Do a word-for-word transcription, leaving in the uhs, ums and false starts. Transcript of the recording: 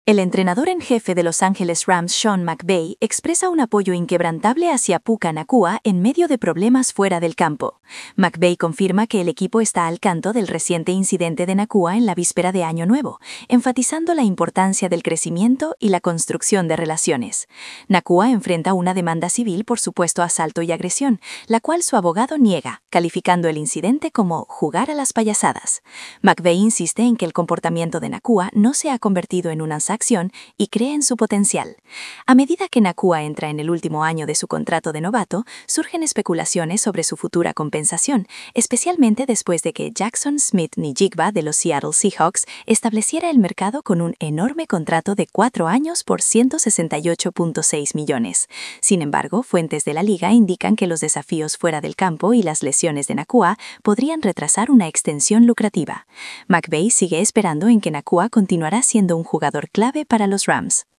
El entrenador en jefe de Los Ángeles Rams, Sean McVay, expresa un apoyo inquebrantable hacia Puka Nacua en medio de problemas fuera del campo. McVay confirma que el equipo está al tanto del reciente incidente de Nacua en la víspera de Año Nuevo, enfatizando la importancia del crecimiento y la construcción de relaciones. Nacua enfrenta una demanda civil por supuesto asalto y agresión, la cual su abogado niega, calificando el incidente como jugar a las payasadas. McVay insiste en que el comportamiento de Nacua no se ha convertido en una acción y cree en su potencial. A medida que Nacua entra en el último año de su contrato de novato, surgen especulaciones sobre su futura compensación, especialmente después de que Jackson Smith-Njigba de los Seattle Seahawks estableciera el mercado con un enorme contrato de cuatro años por ciento sesenta y ocho punto seis millones. Sin embargo, fuentes de la liga indican que los desafíos fuera del campo y las lesiones de Nacua podrían retrasar una extensión lucrativa. McVay sigue esperando en que Nacua continuará siendo un jugador clave para los Rams.